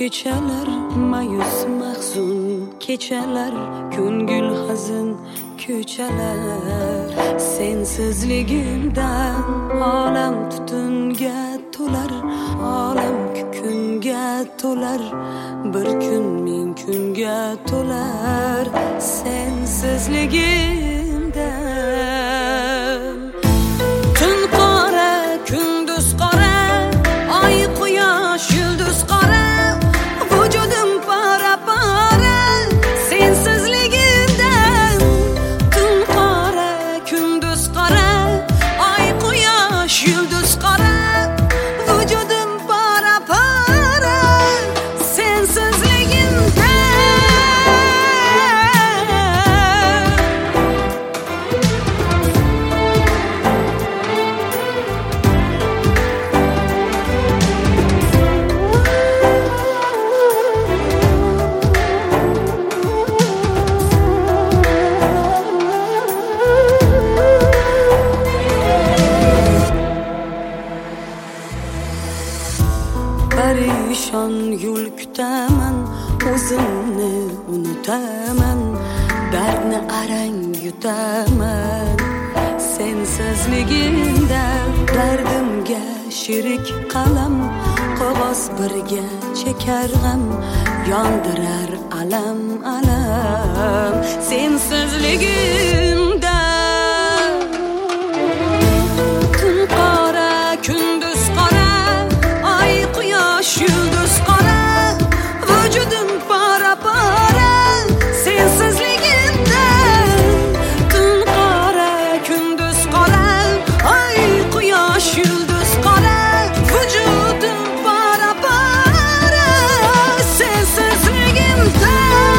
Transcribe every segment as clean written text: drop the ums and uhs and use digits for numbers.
kechalar mayus mahzun kechalar ko'ngil hazin ko'chalar sensizligimdan olam tutunga to'lar olam kunga to'lar bir kun ming kunga to'lar sensizligimdan tun qora kunduz qora oy quyosh yulduz qora vujudim para para sensizligimdan tun qora kunduz qora oy quyosh yulduz qora vujudim para para sensizligimdan perişan yo'l kutaman o'zimni unutaman dardni arang yutaman sensizligimda dardimga sherik qalam qog'oz birga chekar g'am yondirar alam alam sensizligimda tun qora kunduz qora ay quyosh yulduz qora vujudim para para sensizligimda tun qora kunduz qora ay quyosh yulduz qora vujudim para para sensizligimda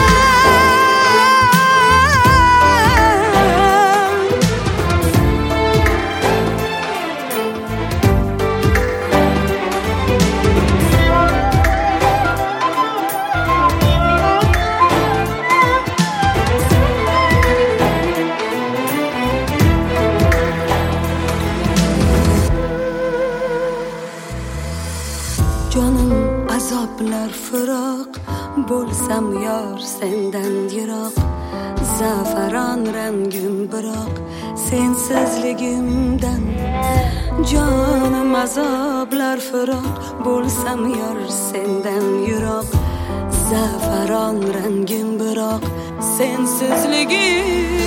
jonim azoblar firoq bo'lsam yor sendan yiroq zafaron rangim biroq sensizligimdan jonim azoblar firoq bo'lsam yor sendan yiroq zafaron rangim biroq sensizligim